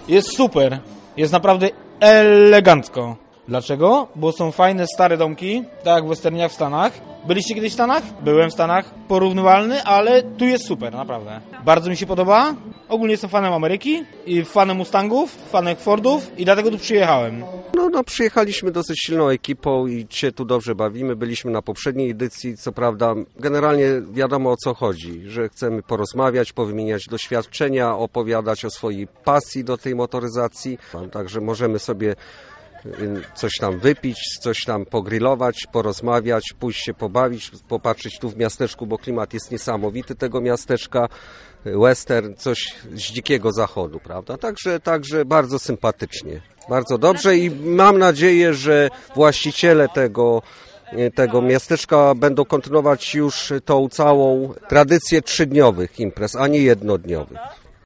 Jest super, jest naprawdę elegancko. Dlaczego? Bo są fajne, stare domki, tak jak w westerniach w Stanach. Byliście kiedyś w Stanach? Byłem w Stanach. Porównywalny, ale tu jest super, naprawdę. Bardzo mi się podoba. Ogólnie jestem fanem Ameryki i fanem Mustangów, fanem Fordów i dlatego tu przyjechałem. No, przyjechaliśmy dosyć silną ekipą i się tu dobrze bawimy. Byliśmy na poprzedniej edycji, co prawda generalnie wiadomo o co chodzi, że chcemy porozmawiać, powymieniać doświadczenia, opowiadać o swojej pasji do tej motoryzacji. Także możemy sobie coś tam wypić, coś tam pogrillować, porozmawiać, pójść się pobawić, popatrzeć tu w miasteczku, bo klimat jest niesamowity tego miasteczka, western, coś z dzikiego zachodu, prawda? Także bardzo sympatycznie, bardzo dobrze i mam nadzieję, że właściciele tego miasteczka będą kontynuować już tą całą tradycję 3-dniowych imprez, a nie jednodniowych.